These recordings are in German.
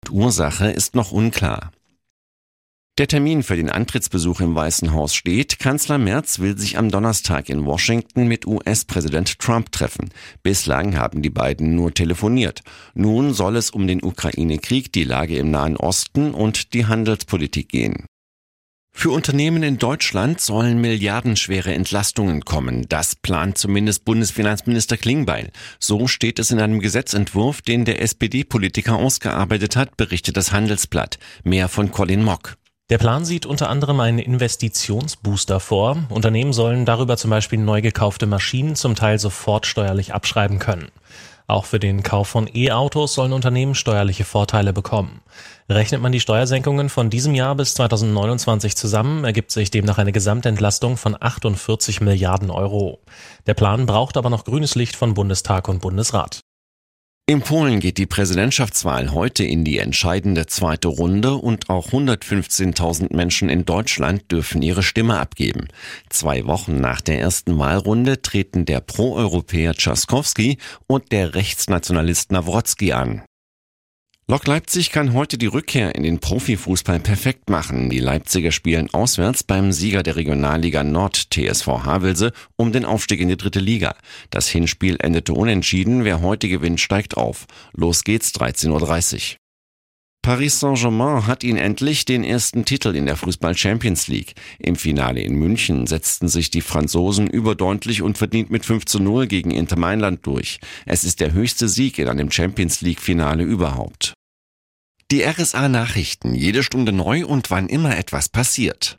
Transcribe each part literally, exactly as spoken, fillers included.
Hauptursache ist noch unklar. Der Termin für den Antrittsbesuch im Weißen Haus steht. Kanzler Merz will sich am Donnerstag in Washington mit U S-Präsident Trump treffen. Bislang haben die beiden nur telefoniert. Nun soll es um den Ukraine-Krieg, die Lage im Nahen Osten und die Handelspolitik gehen. Für Unternehmen in Deutschland sollen milliardenschwere Entlastungen kommen. Das plant zumindest Bundesfinanzminister Klingbeil. So steht es in einem Gesetzentwurf, den der S P D-Politiker ausgearbeitet hat, berichtet das Handelsblatt. Mehr von Colin Mock. Der Plan sieht unter anderem einen Investitionsbooster vor. Unternehmen sollen darüber zum Beispiel neu gekaufte Maschinen zum Teil sofort steuerlich abschreiben können. Auch für den Kauf von E-Autos sollen Unternehmen steuerliche Vorteile bekommen. Rechnet man die Steuersenkungen von diesem Jahr bis zweitausendneunundzwanzig zusammen, ergibt sich demnach eine Gesamtentlastung von achtundvierzig Milliarden Euro. Der Plan braucht aber noch grünes Licht von Bundestag und Bundesrat. In Polen geht die Präsidentschaftswahl heute in die entscheidende zweite Runde und auch hundertfünfzehntausend Menschen in Deutschland dürfen ihre Stimme abgeben. Zwei Wochen nach der ersten Wahlrunde treten der Pro-Europäer Trzaskowski und der Rechtsnationalist Nawrocki an. Lok Leipzig kann heute die Rückkehr in den Profifußball perfekt machen. Die Leipziger spielen auswärts beim Sieger der Regionalliga Nord T S V Havelse um den Aufstieg in die dritte Liga. Das Hinspiel endete unentschieden. Wer heute gewinnt, steigt auf. Los geht's, dreizehn Uhr dreißig. Paris Saint-Germain hat ihn endlich den ersten Titel in der Fußball-Champions League. Im Finale in München setzten sich die Franzosen überdeutlich und verdient mit fünf zu null gegen Inter Mailand durch. Es ist der höchste Sieg in einem Champions League-Finale überhaupt. Die R S A-Nachrichten, jede Stunde neu und wann immer etwas passiert.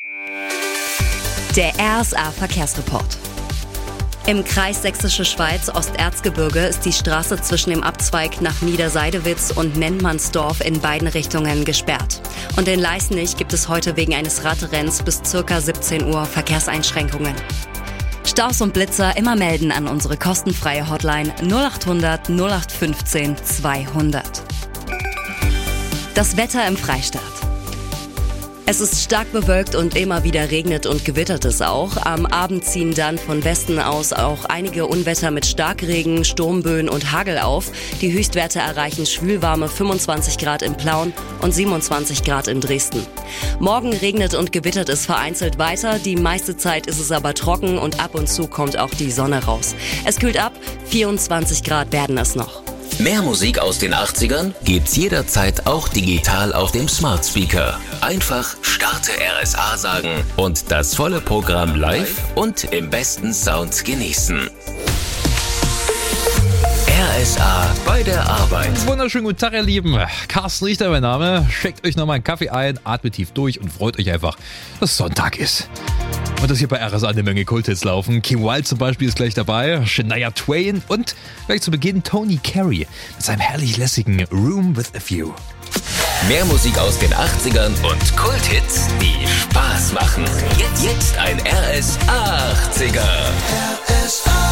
Der R S A-Verkehrsreport. Im Kreis Sächsische Schweiz, Osterzgebirge, ist die Straße zwischen dem Abzweig nach Niederseidewitz und Nennmannsdorf in beiden Richtungen gesperrt. Und in Leisnig gibt es heute wegen eines Radrenns bis ca. siebzehn Uhr Verkehrseinschränkungen. Staus und Blitzer immer melden an unsere kostenfreie Hotline null achthundert null acht fünfzehn zweihundert. Das Wetter im Freistaat. Es ist stark bewölkt und immer wieder regnet und gewittert es auch. Am Abend ziehen dann von Westen aus auch einige Unwetter mit Starkregen, Sturmböen und Hagel auf. Die Höchstwerte erreichen schwülwarme fünfundzwanzig Grad in Plauen und siebenundzwanzig Grad in Dresden. Morgen regnet und gewittert es vereinzelt weiter. Die meiste Zeit ist es aber trocken und ab und zu kommt auch die Sonne raus. Es kühlt ab, vierundzwanzig Grad werden es noch. Mehr Musik aus den achtzigern gibt's jederzeit auch digital auf dem Smart Speaker. Einfach Starte R S A sagen und das volle Programm live und im besten Sound genießen. R S A bei der Arbeit. Wunderschönen guten Tag, ihr Lieben. Carsten Richter, mein Name. Schickt euch nochmal einen Kaffee ein, atmet tief durch und freut euch einfach, dass Sonntag ist. Und dass hier bei R S A eine Menge Kulthits laufen. Kim Wilde zum Beispiel ist gleich dabei, Shania Twain und gleich zu Beginn Tony Carey mit seinem herrlich lässigen Room with a View. Mehr Musik aus den achtzigern und Kulthits, die Spaß machen. Jetzt, jetzt ein R S A achtziger. R S A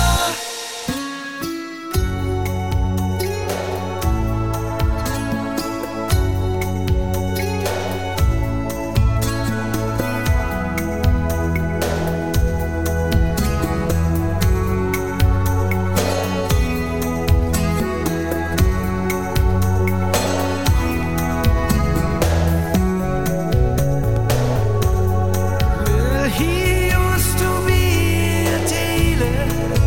He used to be a tailor.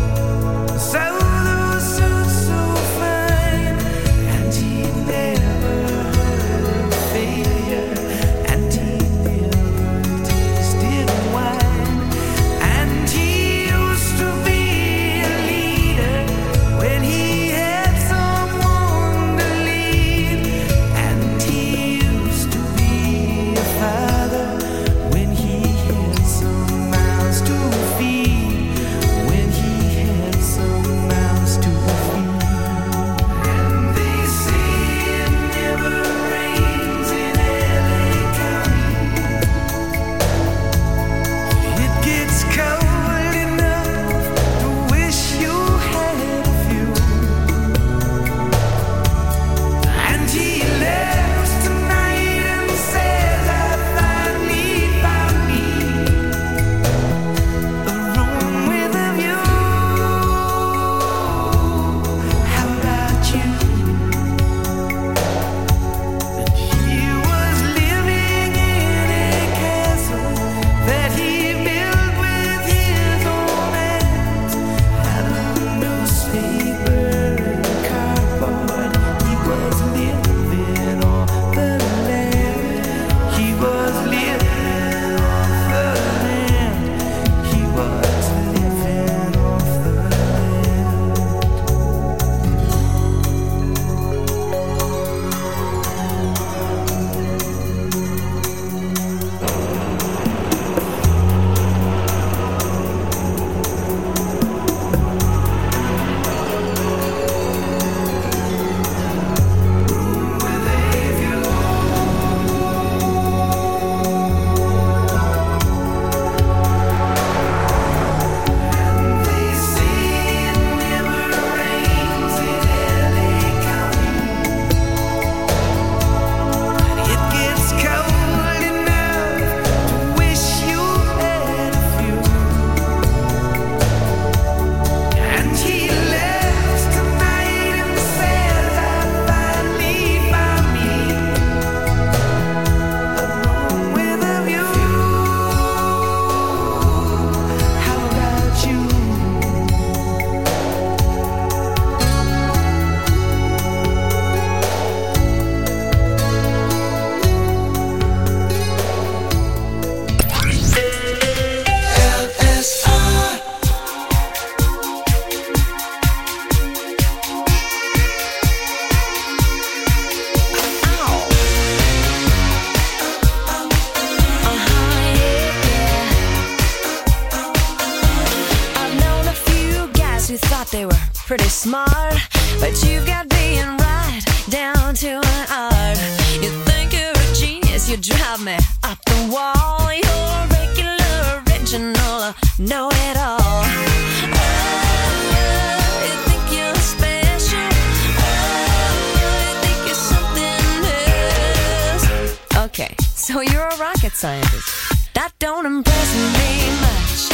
You drive me up the wall. You're a regular, original, know it all. Oh, you think you're special. Oh, you think you're something else. Okay, so you're a rocket scientist. That don't impress me much.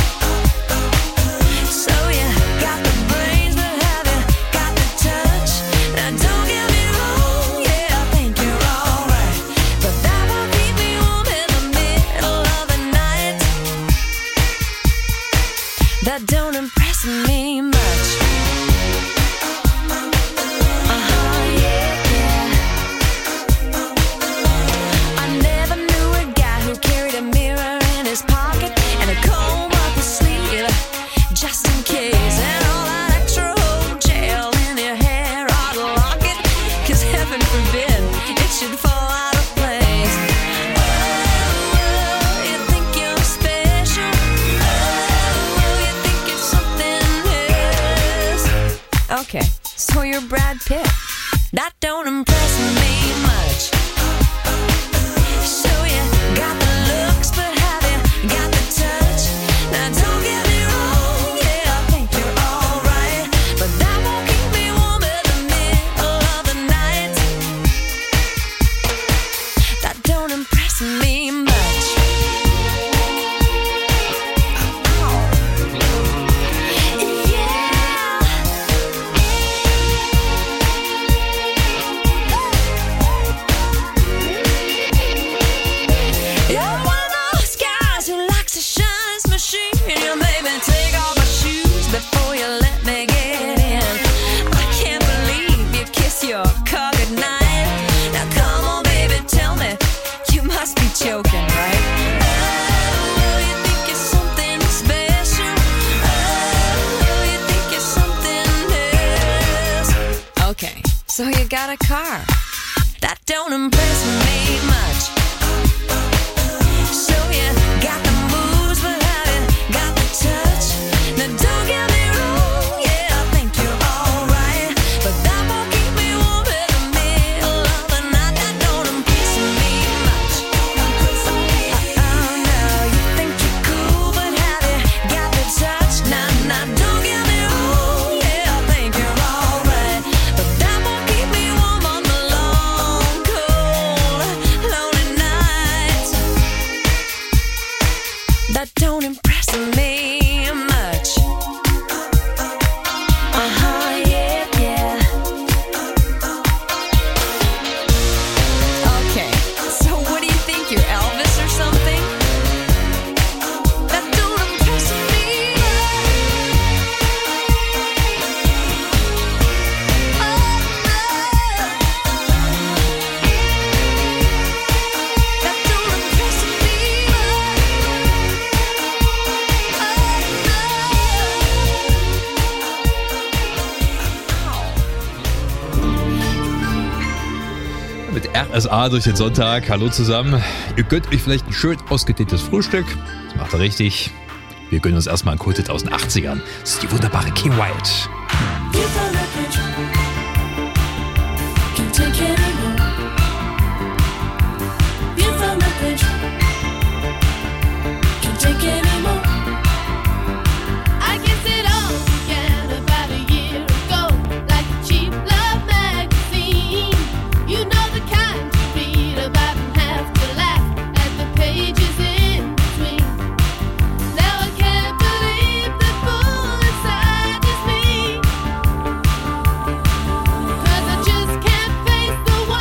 So you got the brains, but have you got the touch? Now don't get me wrong, yeah, I think you're alright, but that won't keep me warm in the middle of the night. That don't impress me much. Uh-huh, yeah, yeah. I never knew a guy who carried a mirror in his pocket and a comb up his sleeve, just in case, and all that extra old gel in your hair ought to lock it, 'cause heaven forbid it should fall out of place. Oh, you think you're special. Oh, you think you're something else. Okay, so you're Brad Pitt. That don't impress me much. So you got the looks, but have you got the touch? Now don't get me wrong, yeah, I think you're alright, but that won't keep me warm in the middle of the night. That don't impress me much. You're one of those guys who likes to shine his machine. You made me take off my shoes before you let me get in. I can't believe you kiss your car goodnight. Now come on, baby, tell me, you must be joking, right? Oh, you think you're something special. Oh, you think you're something else. Okay, so you got a car. That don't impress me much. So you got the moves, but have you got the touch? Now don't get me wrong, yeah, I think you're alright, but that won't keep me warm in the middle of the night. That don't impress me much. Oh no, you think you're cool, but have you got the touch? Now, now don't get me wrong, yeah, I think you're alright, but that won't keep me warm on the long, cold, lonely nights. That don't impress me much. Uh-huh, yeah, yeah. Okay, so what do you think, you're Elvis or something? That don't impress me much. Oh, no. That don't impress me Mit R S A durch den Sonntag. Hallo zusammen. Ihr gönnt euch vielleicht ein schön ausgedehntes Frühstück. Das macht ihr richtig. Wir gönnen uns erstmal einen Kult aus den achtzigern. Das ist die wunderbare Kim Wilde. I guess it all began about a year ago, like a cheap love magazine. You know the kind you read about and have to laugh at the pages in between. Now I can't believe the fool inside is me, 'cause I just can't face the one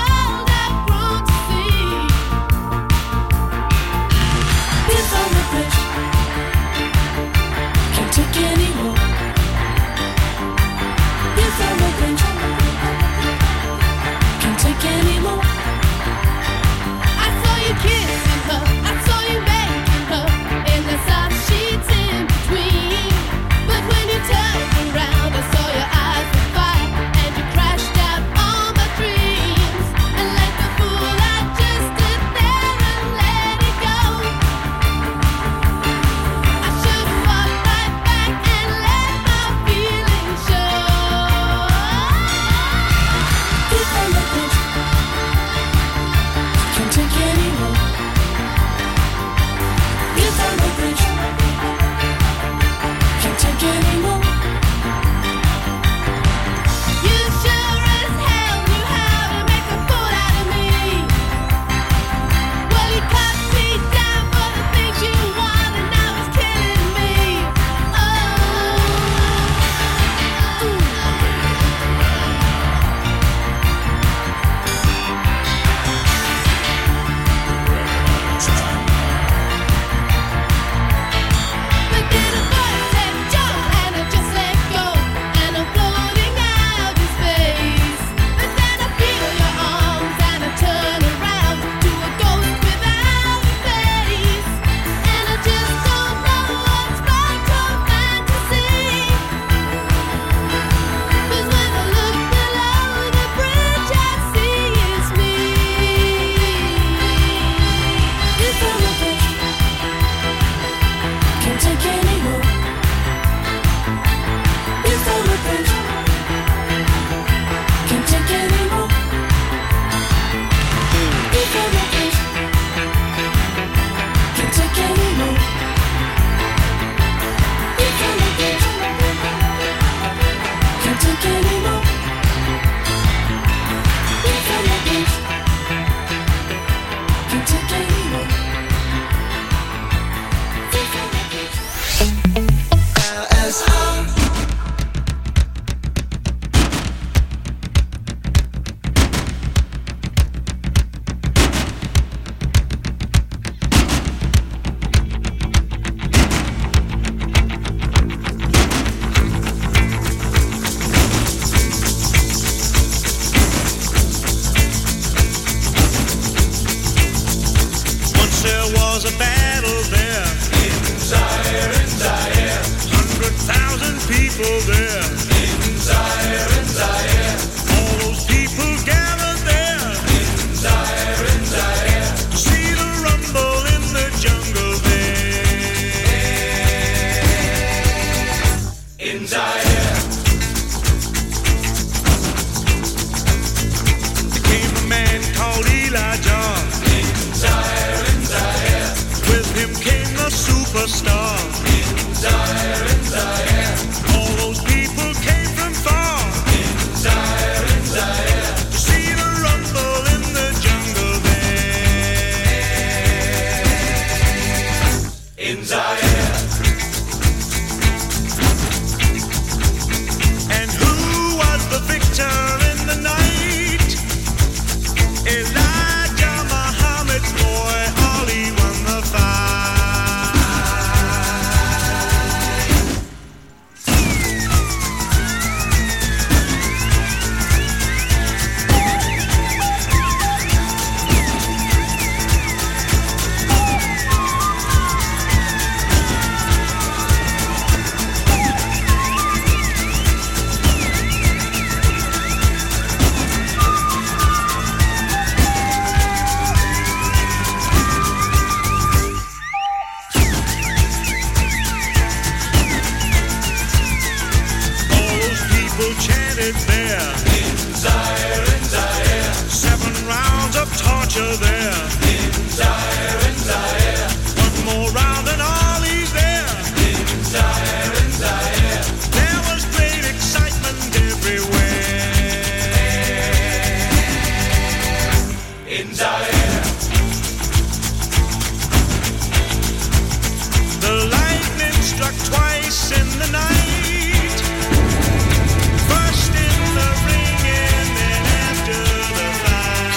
was a battle there. In Zaire, in Zaire. Hundred thousand people there. In Zaire, in Zaire. All those people gathered there. In Zaire, in Zaire. To see the rumble in the jungle there. In Zaire. There came a man called Elijah. In Zaire, in Zaire. With him came the superstar. In Zaire, in Zaire. All those people came from far. In Zaire, in Zaire. To see the rumble in the jungle there. In Zaire. And who was the victor in the night? Elijah Muhammad's boy, Ali won the fight. All those people chanted there. In Zaire, in Zaire. Seven rounds of torture there. In Zaire, in Zaire. One more round and Ali's there. In Zaire, in Zaire. There was great excitement everywhere. In Zaire. The lightning struck twice in the night. First in the ring and then after the fight.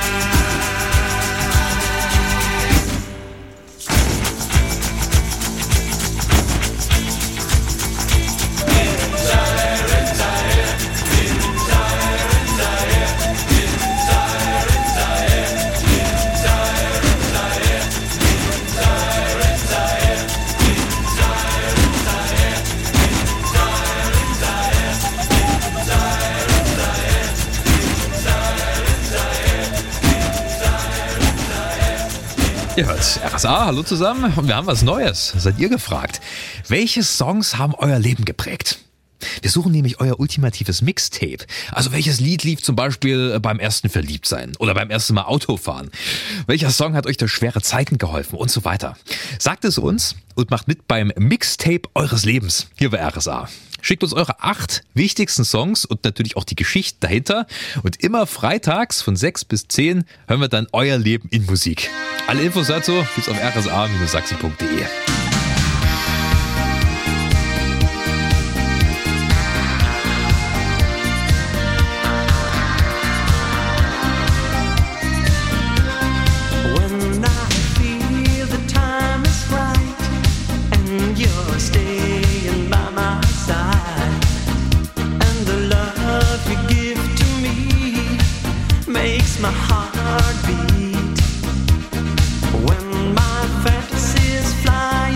In Zaire, in Zaire. In Zaire, in Zaire. In Zaire, in Zaire. In Zaire, in Zaire. In Zaire, in Zaire. In Zaire, in Zaire. In Zaire, in Zaire. In Zaire, in Zaire. Ihr hört R S A, hallo zusammen und wir haben was Neues. Seid ihr gefragt? Welche Songs haben euer Leben geprägt? Wir suchen nämlich euer ultimatives Mixtape. Also welches Lied lief zum Beispiel beim ersten Verliebtsein oder beim ersten Mal Autofahren? Welcher Song hat euch durch schwere Zeiten geholfen und so weiter? Sagt es uns und macht mit beim Mixtape eures Lebens hier bei R S A. Schickt uns eure acht wichtigsten Songs und natürlich auch die Geschichten dahinter. Und immer freitags von sechs bis zehn hören wir dann euer Leben in Musik. Alle Infos dazu gibt's auf r s a Bindestrich sachsen punkt de. When I feel the time is right and you're staying by my side, and the love you give to me makes my heart beat. When my fantasies fly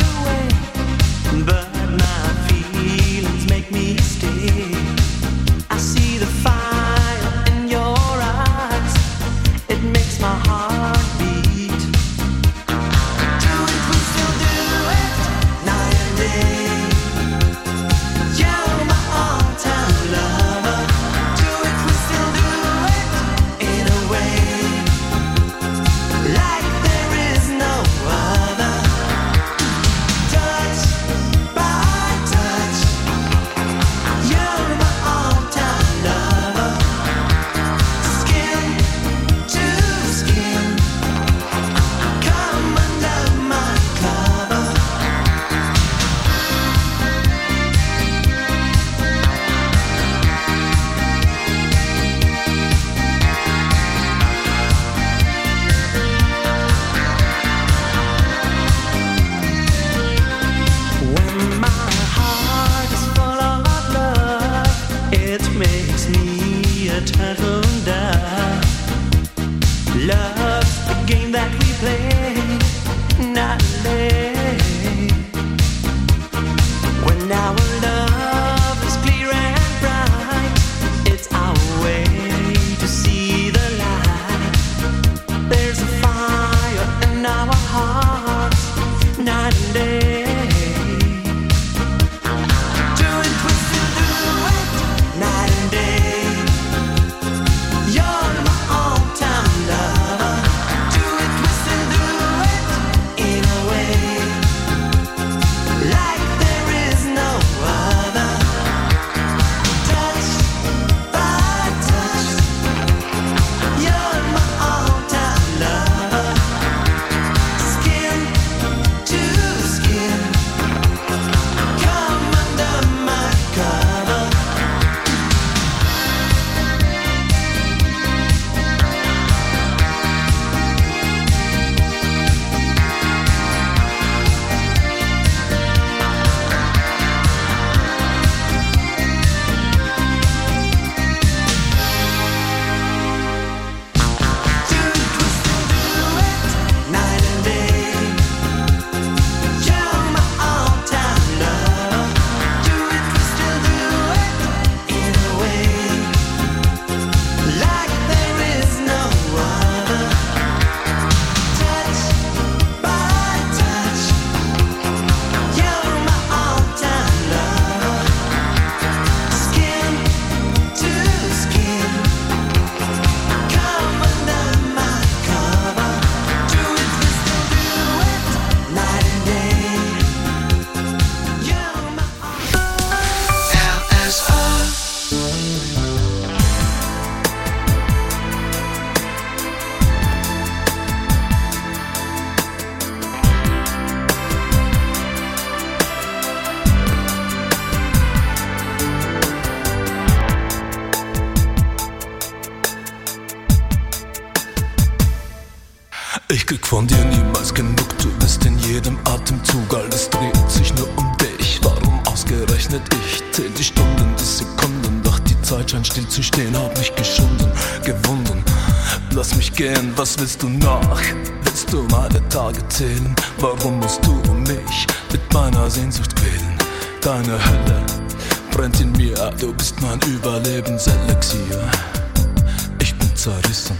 Ich krieg von dir niemals genug, du bist in jedem Atemzug, alles dreht sich nur um dich. Warum ausgerechnet ich? Zähl die Stunden, die Sekunden, doch die Zeit scheint still zu stehen, hab mich geschunden, gewunden. Lass mich gehen, was willst du noch? Willst du meine Tage zählen? Warum musst du mich mit meiner Sehnsucht quälen? Deine Hölle brennt in mir, du bist mein Überlebenselixier. Ich bin zerrissen.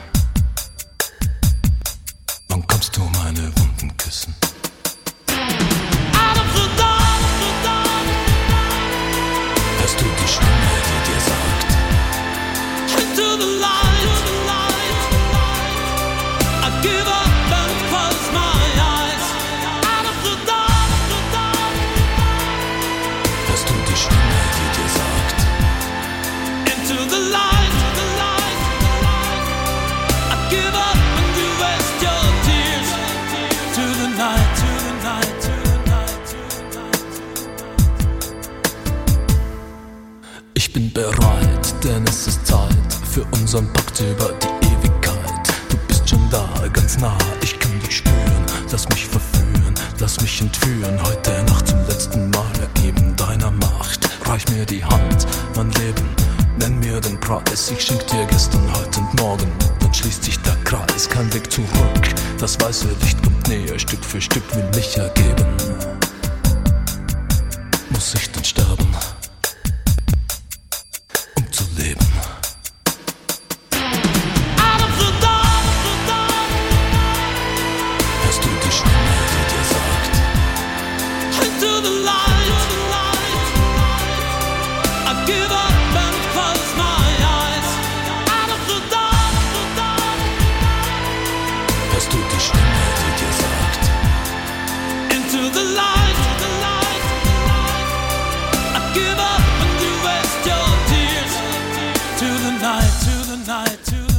Wann kommst du meine Wunden küssen? Hörst du die Stimme, die dir sagt: Into the light, I give up and close my eyes. Out of the dark, hörst du die Stimme, die dir sagt: Into the light, I give up and you waste your tears. To the night, to the night, to the night, to the night. Ich bin bereit, denn es ist Zeit für unseren Pakt über die Ewigkeit. Du bist schon da, ganz nah, ich kann dich spüren. Lass mich verführen, lass mich entführen. Heute Nacht zum letzten Mal ergeben deiner Macht. Reich mir die Hand, mein Leben, nenn mir den Preis. Ich schenk dir gestern, heute und morgen, dann schließt sich der Kreis. Kein Weg zurück, das weiße Licht kommt näher. Stück für Stück will mich ergeben. Muss ich denn sterben, um zu leben? Hörst du die Stimme, die dir sagt: Into the light, I give up and close my eyes. Out of the dark, hörst du die Stimme, die dir sagt: Into the light, I give up and you waste your tears. To the night, to the night, to the night.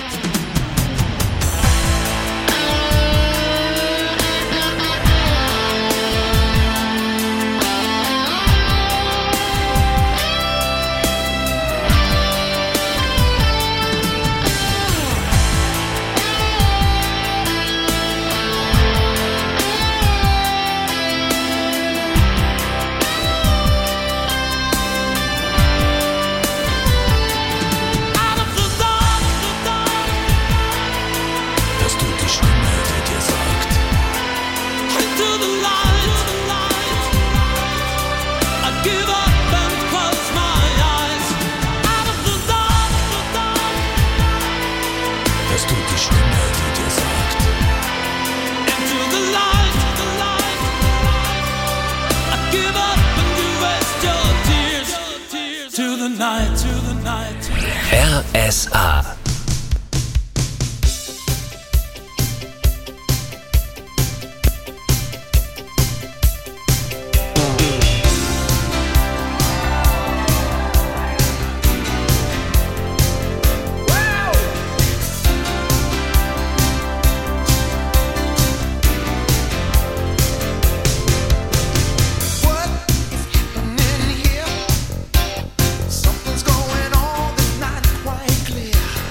Hörst du die Stimme, die dir sagt: Into the light, I give up and close my eyes. Out of the dark, hörst du die Stimme, die dir sagt: Into the light, I give up and you waste your tears. To the night, to the night. R S A. What is happening here? Something's going on that's not quite clear.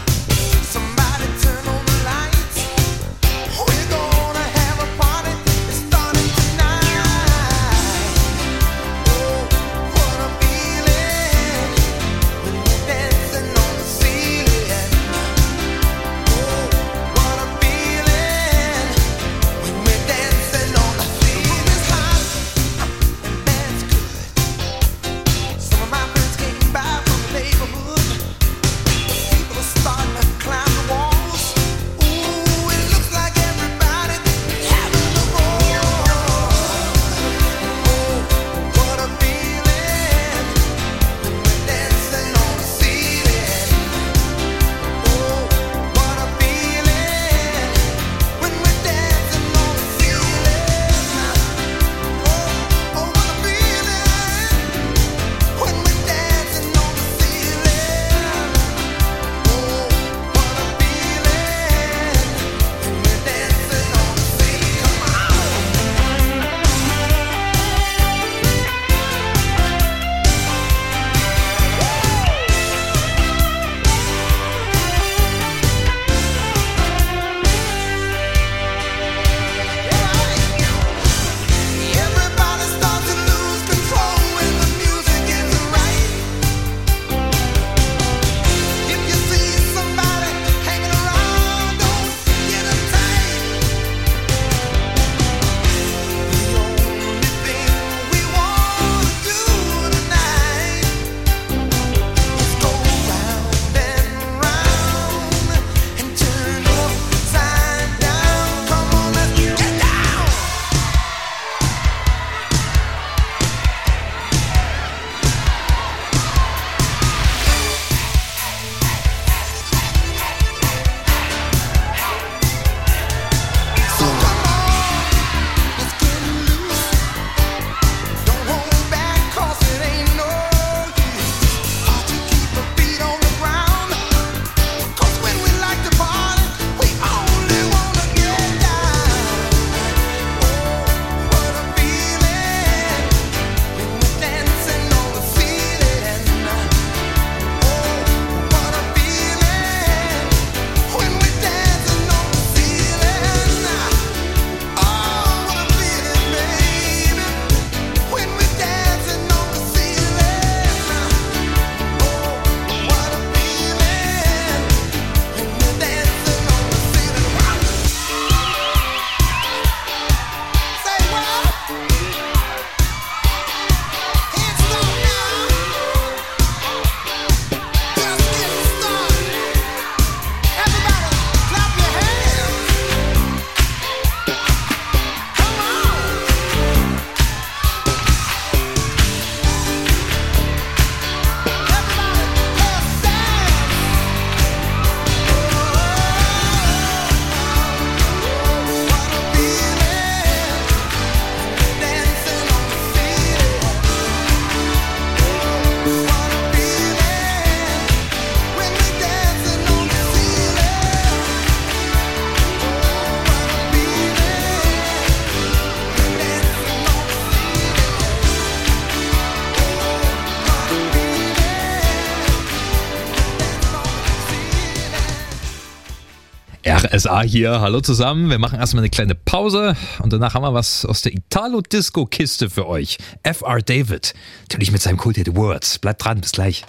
S A hier, hallo zusammen. Wir machen erstmal eine kleine Pause und danach haben wir was aus der Italo-Disco-Kiste für euch. F R David, natürlich mit seinem Kult-Hit Words. Bleibt dran, bis gleich.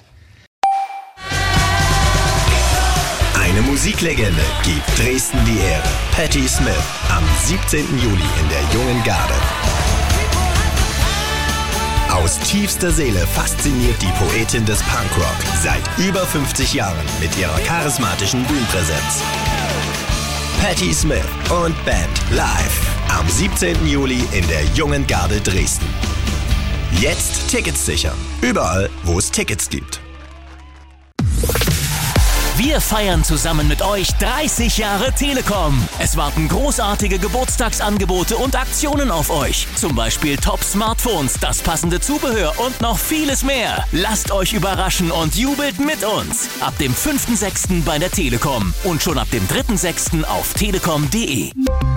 Eine Musiklegende gibt Dresden die Ehre. Patti Smith am siebzehnten Juli in der Jungen Garde. Aus tiefster Seele fasziniert die Poetin des Punkrock seit über fünfzig Jahren mit ihrer charismatischen Bühnenpräsenz. Patti Smith und Band live am siebzehnten Juli in der Jungen Garde Dresden. Jetzt Tickets sichern. Überall, wo es Tickets gibt. Wir feiern zusammen mit euch dreißig Jahre Telekom. Es warten großartige Geburtstagsangebote und Aktionen auf euch. Zum Beispiel Top-Smartphones, das passende Zubehör und noch vieles mehr. Lasst euch überraschen und jubelt mit uns. Ab dem fünften sechsten bei der Telekom und schon ab dem dritten sechsten auf telekom punkt de.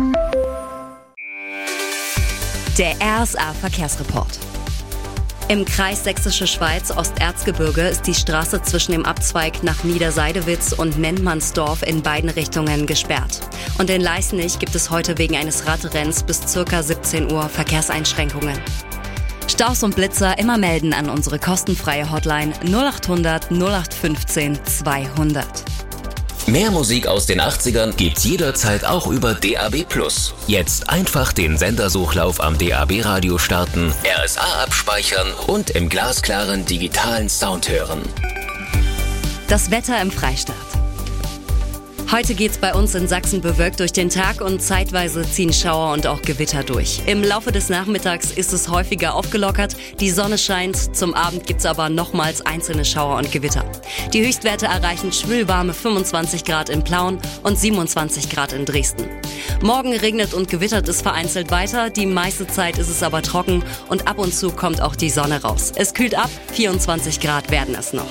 Der R S A Verkehrsreport. Im Kreis Sächsische Schweiz Osterzgebirge ist die Straße zwischen dem Abzweig nach Niederseidewitz und Nennmannsdorf in beiden Richtungen gesperrt. Und in Leisnig gibt es heute wegen eines Radrenns bis ca. siebzehn Uhr Verkehrseinschränkungen. Staus und Blitzer immer melden an unsere kostenfreie Hotline null acht hundert null acht fünfzehn zweihundert. Mehr Musik aus den achtzigern gibt's jederzeit auch über D A B plus. Jetzt einfach den Sendersuchlauf am D A B-Radio starten, R S A abspeichern und im glasklaren digitalen Sound hören. Das Wetter im Freistaat. Heute geht's bei uns in Sachsen bewölkt durch den Tag und zeitweise ziehen Schauer und auch Gewitter durch. Im Laufe des Nachmittags ist es häufiger aufgelockert, die Sonne scheint, zum Abend gibt's aber nochmals einzelne Schauer und Gewitter. Die Höchstwerte erreichen schwülwarme fünfundzwanzig Grad in Plauen und siebenundzwanzig Grad in Dresden. Morgen regnet und gewittert es vereinzelt weiter, die meiste Zeit ist es aber trocken und ab und zu kommt auch die Sonne raus. Es kühlt ab, vierundzwanzig Grad werden es noch.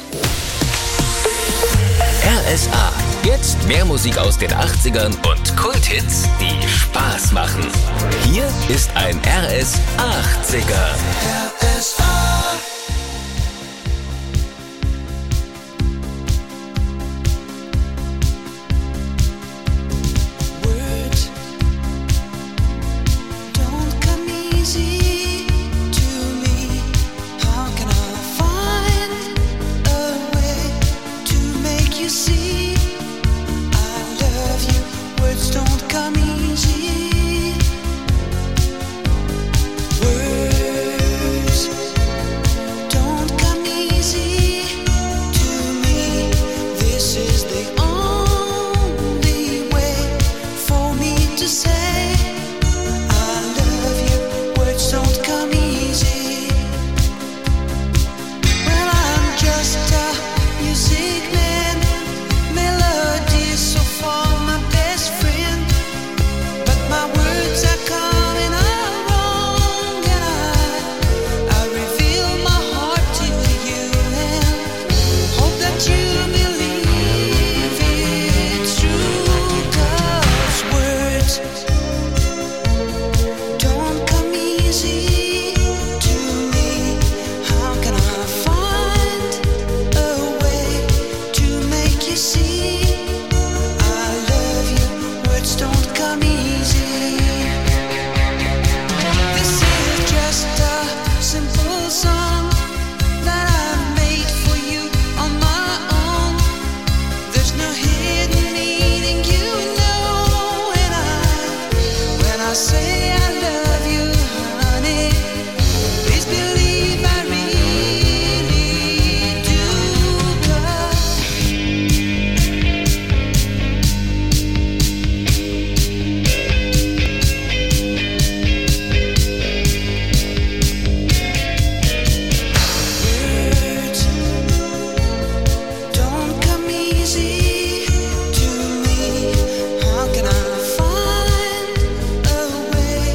R S A. Jetzt mehr Musik aus den achtzigern und Kulthits, die Spaß machen. Hier ist ein R S achtziger. R S A. Words don't come easy to me. How can I find a way to make you see I love you? Words don't come easy. Words don't come easy to me. This is the only way for me to say I love you. Words don't come easy. Well, I'm just a music man, melodies so far my best friend, but my words are coming out wrong, and I, I reveal my heart to you and hope that you believe it's true. 'Cause words don't come easy to me. How can I find a way to make you see I love you? Words don't come easy. This is just a simple song that I made for you on my own. There's no hidden meaning, you know, and I, when I say I love you, honey, please believe I really do. 'Cause words don't come easy to me. How can I find a way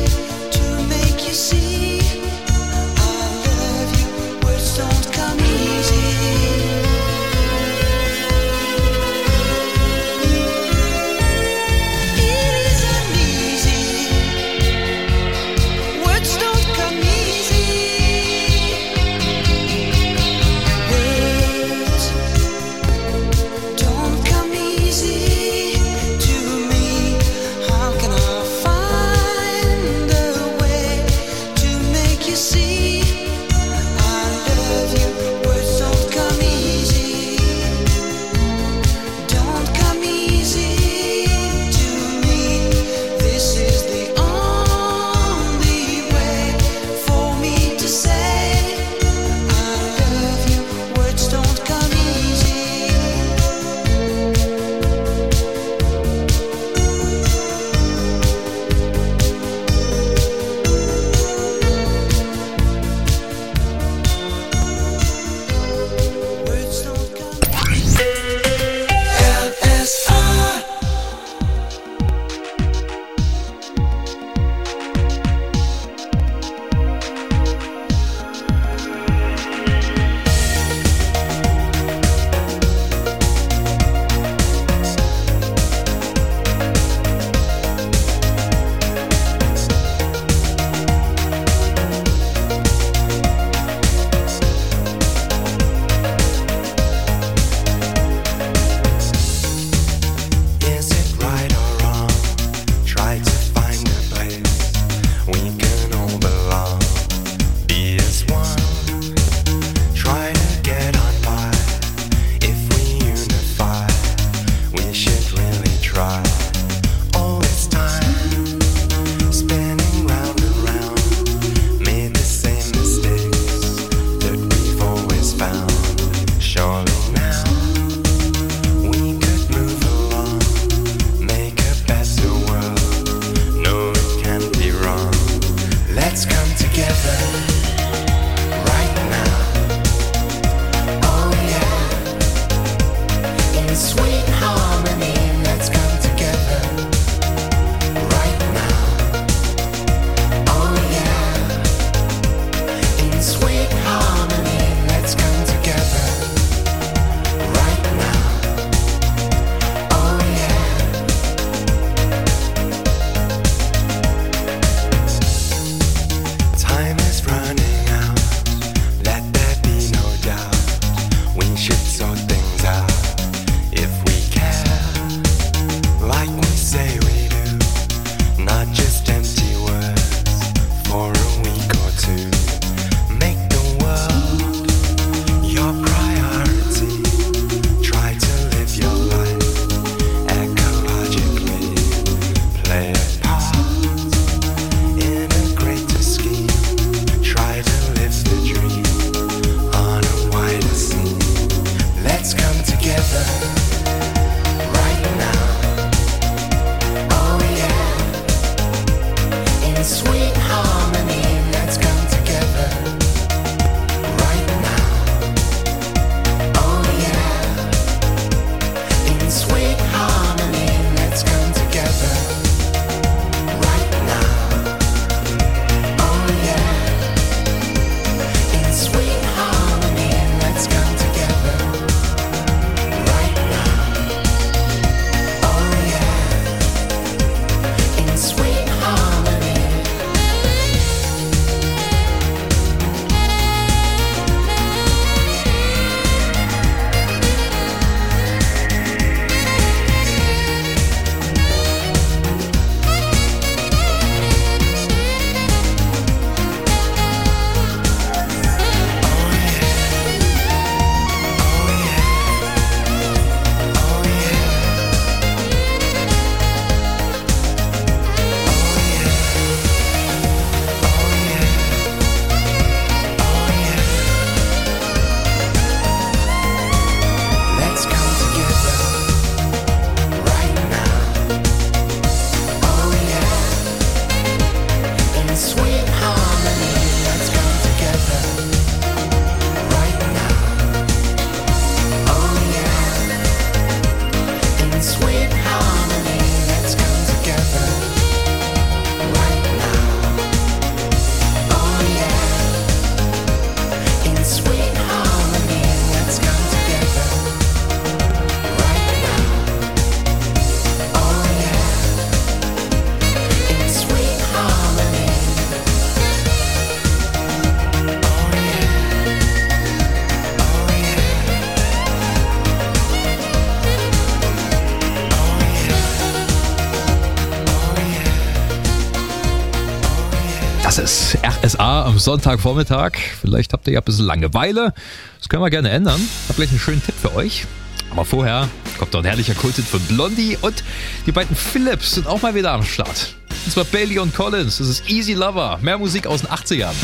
Das ist R S A am Sonntagvormittag. Vielleicht habt ihr ja ein bisschen Langeweile. Das können wir gerne ändern. Ich habe gleich einen schönen Tipp für euch. Aber vorher kommt noch ein herrlicher Kulthit von Blondie und die beiden Philips sind auch mal wieder am Start. Und zwar Bailey und Collins. Das ist Easy Lover. Mehr Musik aus den achtzigern.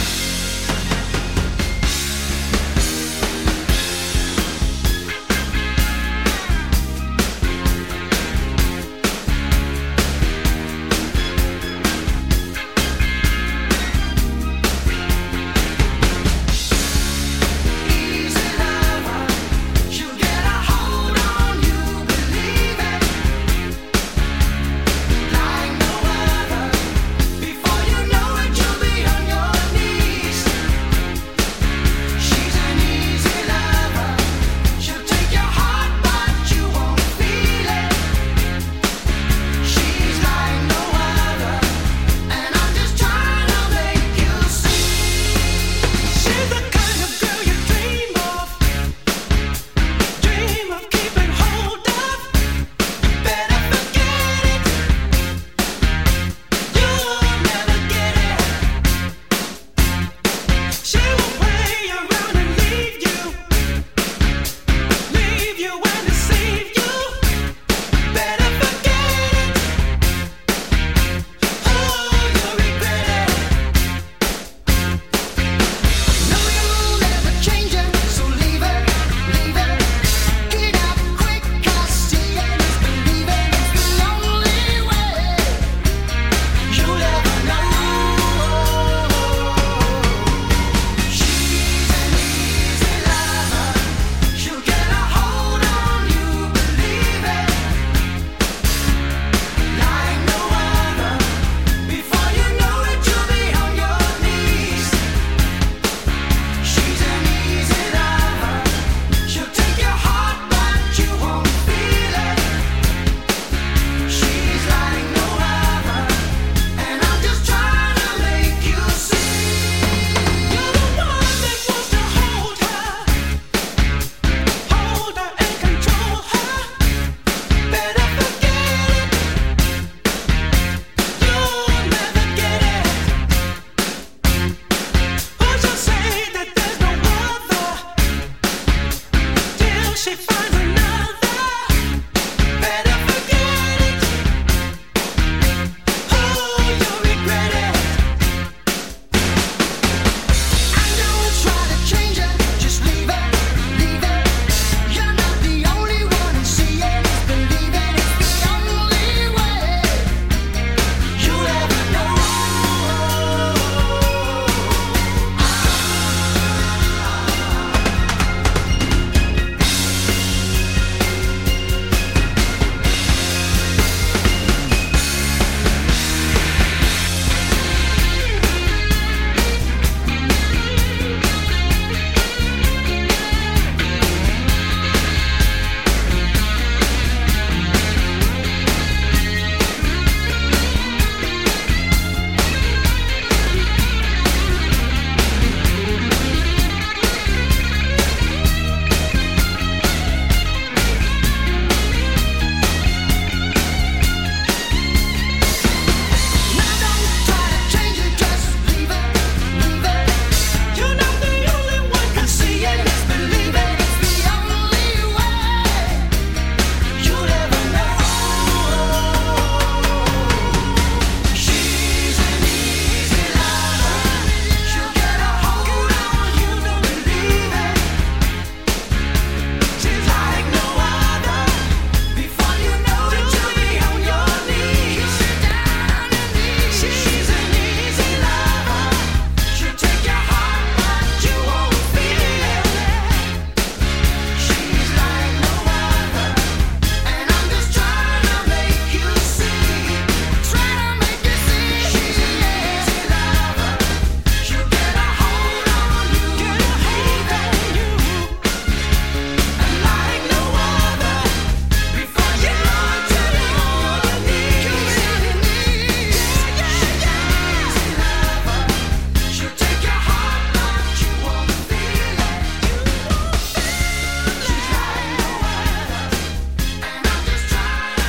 Before you know it, you'll be on your knees.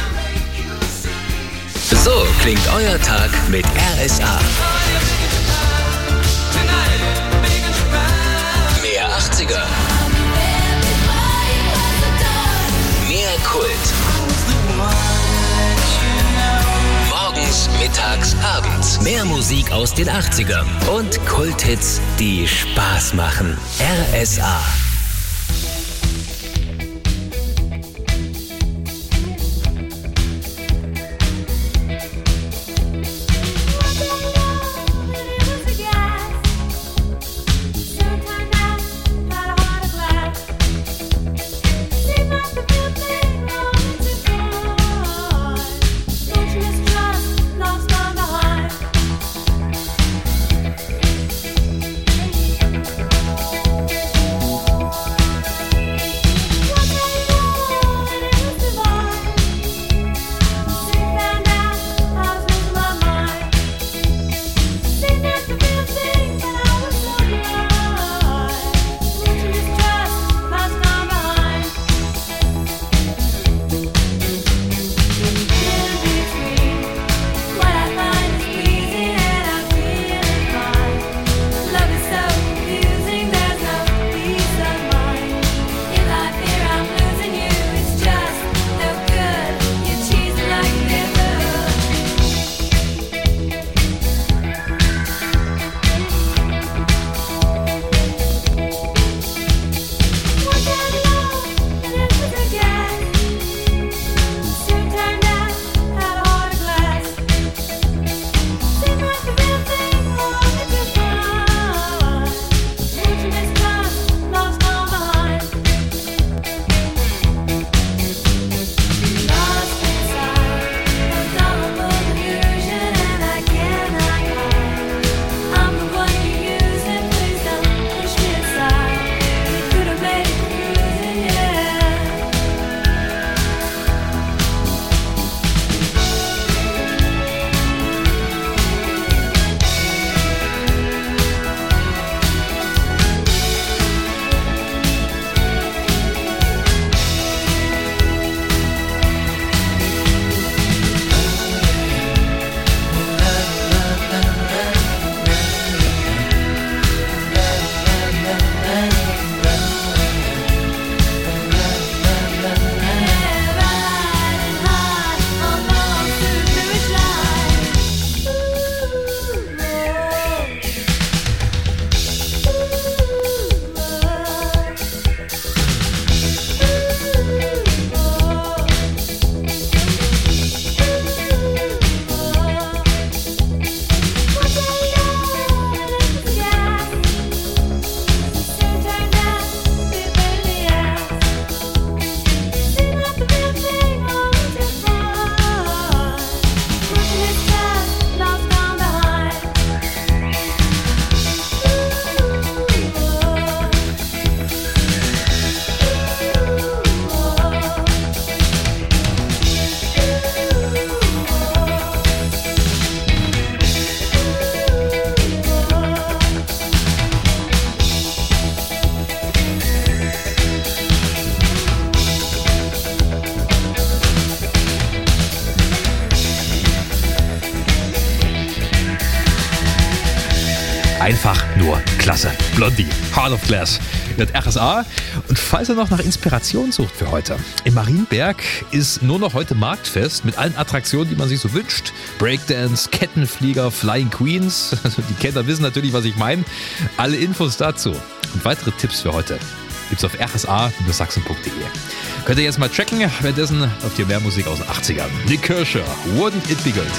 So klingt euer Tag mit R S A. Sonntags abends. Mehr Musik aus den achtzigern und Kulthits, die Spaß machen. R S A. Einfach nur klasse. Blondie, Heart of Glass mit R S A. Und falls ihr noch nach Inspiration sucht für heute, in Marienberg ist nur noch heute Marktfest mit allen Attraktionen, die man sich so wünscht. Breakdance, Kettenflieger, Flying Queens. Also die Kenner wissen natürlich, was ich meine. Alle Infos dazu und weitere Tipps für heute gibt's auf r s a sachsen punkt de. Könnt ihr jetzt mal checken. Währenddessen habt ihr mehr Musik aus den achtzigern. Nick Kirscher, Wouldn't It Be Good?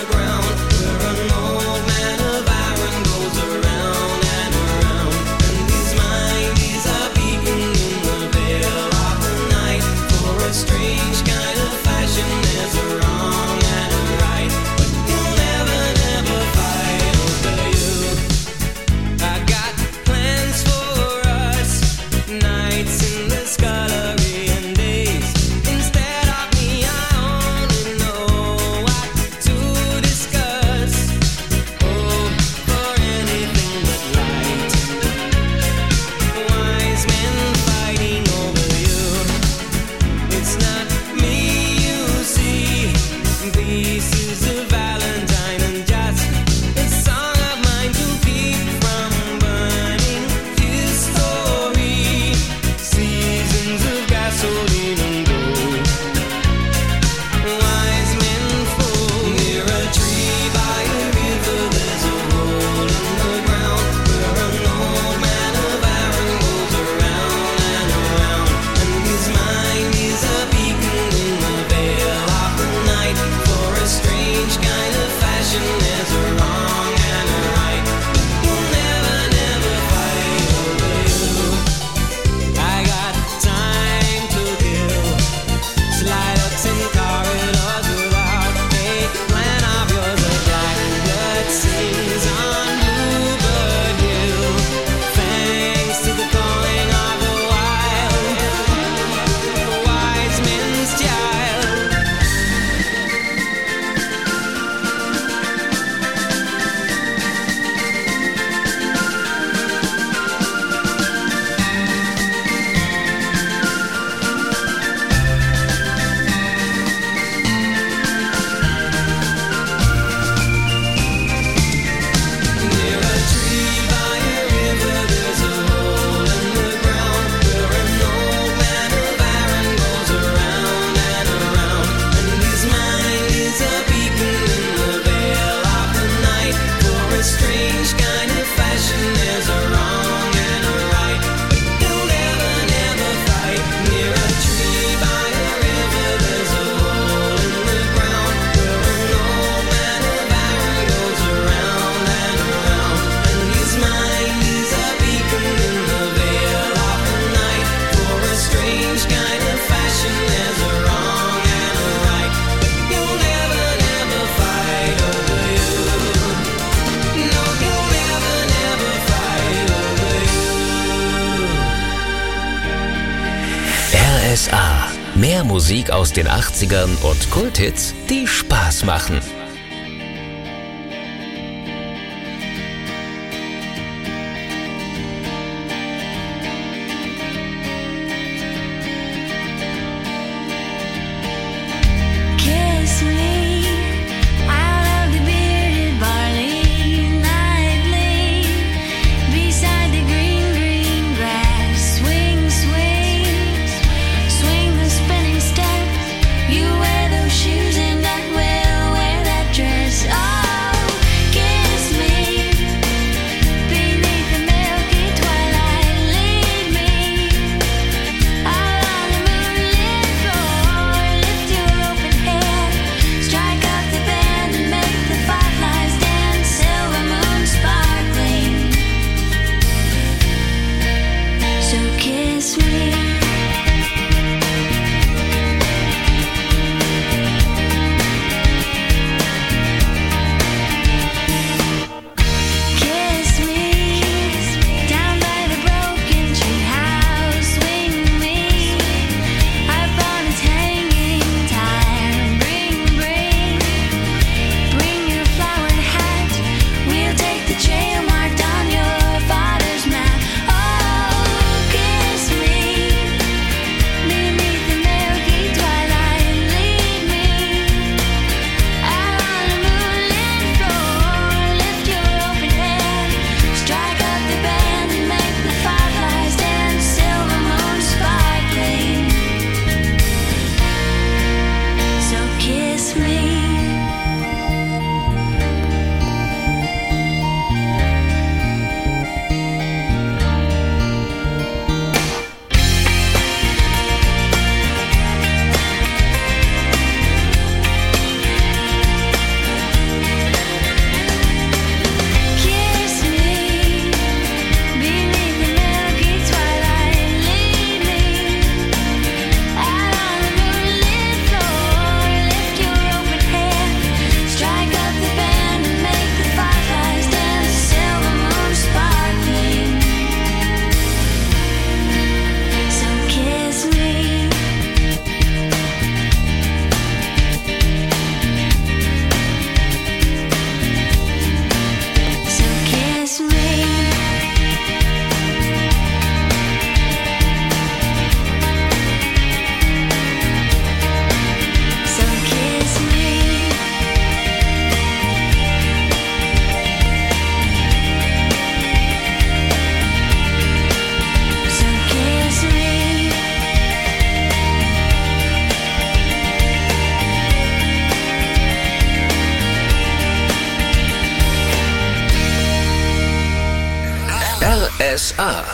Around and around, and S A. Mehr Musik aus den achtzigern und Kulthits, die Spaß machen. Kiss me out of the bearded barley nightly, beside the green, green grass. Swing, swing, swing the spinning step. You wear those shoes and I will wear that dress. Oh, kiss me beneath the milky twilight. Lead me out on the moonlit floor. Lift your open hair, strike up the band and make the fireflies dance. Silver moon sparkling, so kiss me. Kiss me down by the broken tree house. Swing me up on its hanging tire. Bring, bring, bring your flowered hat. We'll take the trail marked on your father's map. Oh, kiss me beneath the milky twilight. Lead me out on the moonlit floor. Lift your open hair, strike up the band and make the fireflies dance. Silver moon sparkling, so kiss me. Kiss me beneath the milky twilight. Lead me out on the moonlit floor. Lift your open hair, strike up the band and make the fireflies dance. Silver moon sparkling, so kiss me. So kiss me. So kiss me. So kiss me. R S A.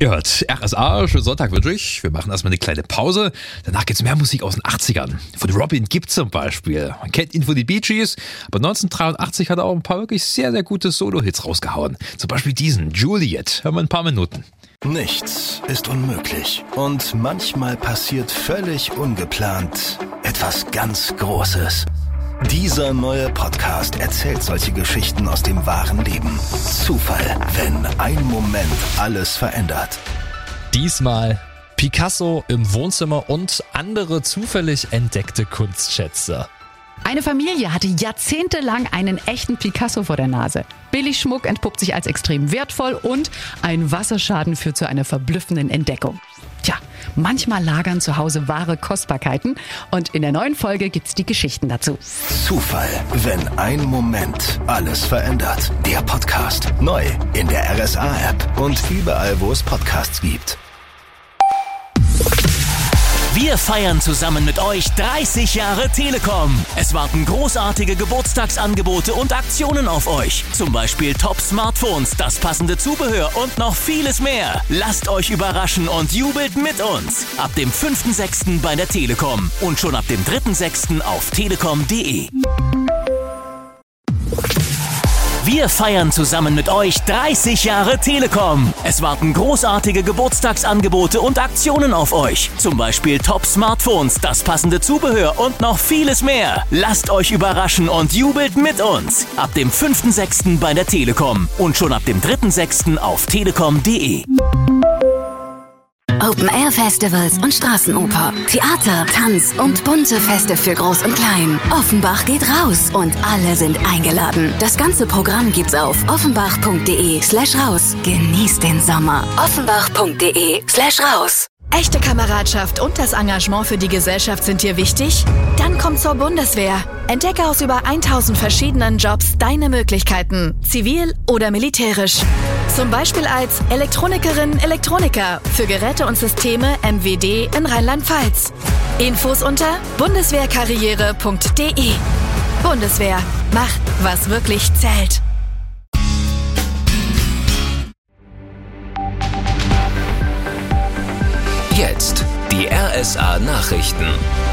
Ihr hört R S A, schönen Sonntag wünsche ich. Wir machen erstmal eine kleine Pause. Danach geht's mehr Musik aus den achtzigern. Von Robin Gibb zum Beispiel. Man kennt ihn von den Bee Gees, aber neunzehnhundertdreiundachtzig hat er auch ein paar wirklich sehr, sehr gute Solo-Hits rausgehauen. Zum Beispiel diesen, Juliet. Hören wir ein paar Minuten. Nichts ist unmöglich. Und manchmal passiert völlig ungeplant etwas ganz Großes. Dieser neue Podcast erzählt solche Geschichten aus dem wahren Leben. Zufall, wenn ein Moment alles verändert. Diesmal Picasso im Wohnzimmer und andere zufällig entdeckte Kunstschätze. Eine Familie hatte jahrzehntelang einen echten Picasso vor der Nase. Billigschmuck entpuppt sich als extrem wertvoll und ein Wasserschaden führt zu einer verblüffenden Entdeckung. Tja, manchmal lagern zu Hause wahre Kostbarkeiten und in der neuen Folge gibt's die Geschichten dazu. Zufall, wenn ein Moment alles verändert. Der Podcast. Neu in der R S A-App und überall, wo es Podcasts gibt. Wir feiern zusammen mit euch dreißig Jahre Telekom. Es warten großartige Geburtstagsangebote und Aktionen auf euch. Zum Beispiel Top-Smartphones, das passende Zubehör und noch vieles mehr. Lasst euch überraschen und jubelt mit uns. Ab dem fünften sechsten bei der Telekom und schon ab dem dritten sechsten auf telekom punkt de. Wir feiern zusammen mit euch dreißig Jahre Telekom. Es warten großartige Geburtstagsangebote und Aktionen auf euch. Zum Beispiel Top-Smartphones, das passende Zubehör und noch vieles mehr. Lasst euch überraschen und jubelt mit uns. Ab dem fünften sechsten bei der Telekom und schon ab dem dritten sechsten auf telekom punkt de. Open-Air-Festivals und Straßenoper, Theater, Tanz und bunte Feste für Groß und Klein. Offenbach geht raus und alle sind eingeladen. Das ganze Programm gibt's auf offenbach punkt de slash raus. Genießt den Sommer. offenbach punkt de slash raus. Echte Kameradschaft und das Engagement für die Gesellschaft sind dir wichtig? Dann komm zur Bundeswehr. Entdecke aus über tausend verschiedenen Jobs deine Möglichkeiten, zivil oder militärisch. Zum Beispiel als Elektronikerin, Elektroniker für Geräte und Systeme M W D in Rheinland-Pfalz. Infos unter bundeswehrkarriere punkt de. Bundeswehr, mach, was wirklich zählt. Jetzt die R S A Nachrichten.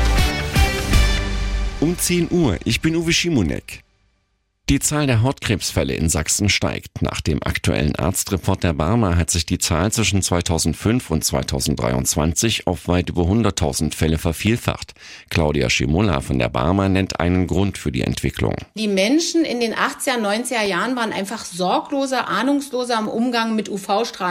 Um zehn Uhr, ich bin Uwe Schimonek. Die Zahl der Hautkrebsfälle in Sachsen steigt. Nach dem aktuellen Arztreport der Barmer hat sich die Zahl zwischen zweitausendfünf und zweitausenddreiundzwanzig auf weit über hunderttausend Fälle vervielfacht. Claudia Schimola von der Barmer nennt einen Grund für die Entwicklung. Die Menschen in den achtziger, neunziger Jahren waren einfach sorgloser, ahnungsloser im Umgang mit U V-Strahlen.